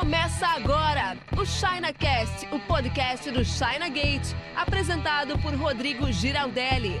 Começa agora o ChinaCast, o podcast do China Gate, apresentado por Rodrigo Giraldelli.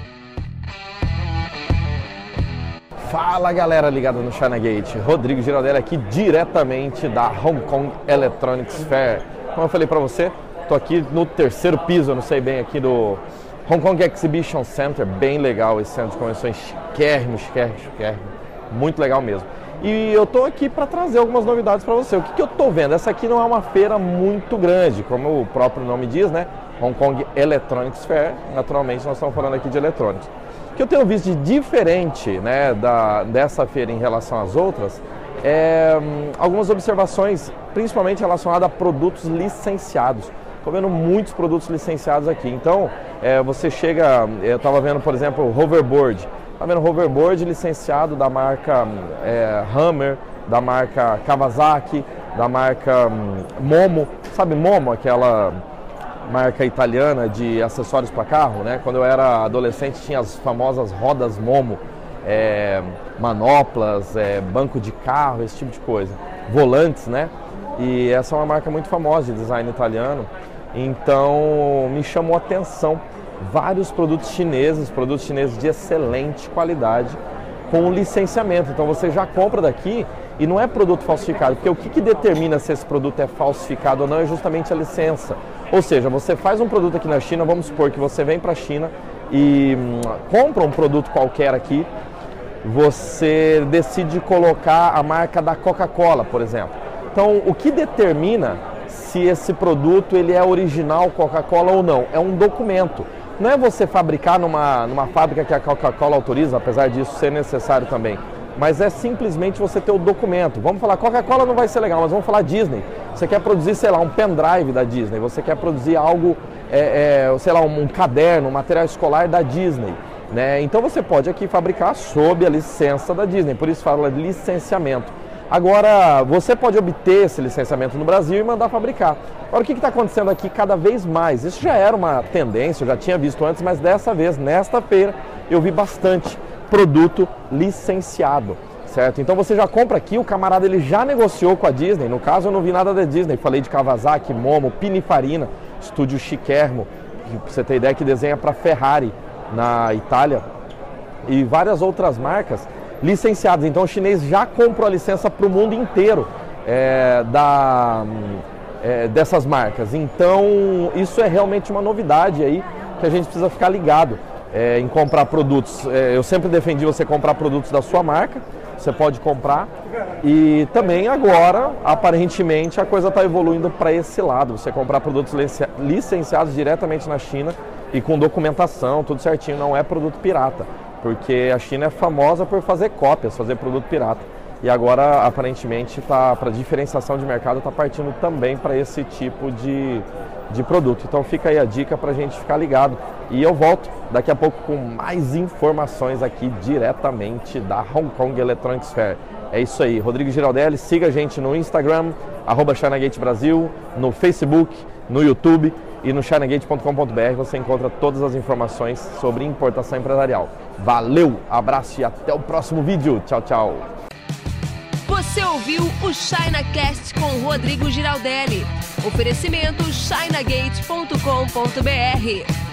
Fala galera ligada no China Gate, Rodrigo Giraldelli aqui diretamente da Hong Kong Electronics Fair. Como eu falei pra você, tô aqui no terceiro piso, eu não sei bem, aqui do Hong Kong Exhibition Center, bem legal esse centro de convenções, chiquérrimo, muito legal mesmo. E eu tô aqui para trazer algumas novidades para você. O que eu tô vendo? Essa aqui não é uma feira muito grande, como o próprio nome diz, né? Hong Kong Electronics Fair, naturalmente nós estamos falando aqui de eletrônicos. O que eu tenho visto de diferente, né, dessa feira em relação às outras é algumas observações, principalmente relacionadas a produtos licenciados. Estou vendo muitos produtos licenciados aqui. Então, você chega, eu estava vendo, por exemplo, o hoverboard. Está vendo hoverboard licenciado da marca Hammer, da marca Kawasaki, da marca Momo. Sabe Momo, aquela marca italiana de acessórios para carro, né? Quando eu era adolescente tinha as famosas rodas Momo, manoplas, banco de carro, esse tipo de coisa. Volantes, né? E essa é uma marca muito famosa de design italiano. Então me chamou a atenção vários produtos chineses de excelente qualidade com licenciamento. Então você já compra daqui e não é produto falsificado, porque o que determina se esse produto é falsificado ou não é justamente a licença. Ou seja, você faz um produto aqui na China, vamos supor que você vem para a China e compra um produto qualquer aqui, você decide colocar a marca da Coca-Cola, por exemplo. Então o que determina se esse produto ele é original Coca-Cola ou não? É um documento. Não é você fabricar numa fábrica que a Coca-Cola autoriza, apesar disso ser necessário também, mas é simplesmente você ter o documento. Vamos falar, Coca-Cola não vai ser legal, mas vamos falar Disney. Você quer produzir, sei lá, um pendrive da Disney, você quer produzir algo, sei lá, um caderno, um material escolar da Disney, né? Então você pode aqui fabricar sob a licença da Disney, por isso fala de licenciamento. Agora, você pode obter esse licenciamento no Brasil e mandar fabricar. Agora, o que está acontecendo aqui cada vez mais? Isso já era uma tendência, eu já tinha visto antes, mas dessa vez, nesta feira, eu vi bastante produto licenciado, certo? Então você já compra aqui, o camarada ele já negociou com a Disney, no caso eu não vi nada da Disney, falei de Kawasaki, Momo, Pininfarina, estúdio chiquérrimo, pra você ter ideia, que desenha para Ferrari na Itália e várias outras marcas licenciados. Então o chinês já comprou a licença para o mundo inteiro dessas marcas. Então isso é realmente uma novidade aí que a gente precisa ficar ligado em comprar produtos. Eu sempre defendi você comprar produtos da sua marca, você pode comprar. E também agora, aparentemente, a coisa está evoluindo para esse lado. Você comprar produtos licenciados diretamente na China e com documentação, tudo certinho, não é produto pirata. Porque a China é famosa por fazer cópias, fazer produto pirata. E agora, aparentemente, para diferenciação de mercado, está partindo também para esse tipo de produto. Então fica aí a dica para a gente ficar ligado. E eu volto daqui a pouco com mais informações aqui diretamente da Hong Kong Electronics Fair. É isso aí, Rodrigo Giraldelli, siga a gente no Instagram, @ChinaGateBrasil, no Facebook, no YouTube e no chinagate.com.br você encontra todas as informações sobre importação empresarial. Valeu, abraço e até o próximo vídeo. Tchau, tchau. Você ouviu o ChinaCast com Rodrigo Giraldelli. Oferecimento chinagate.com.br.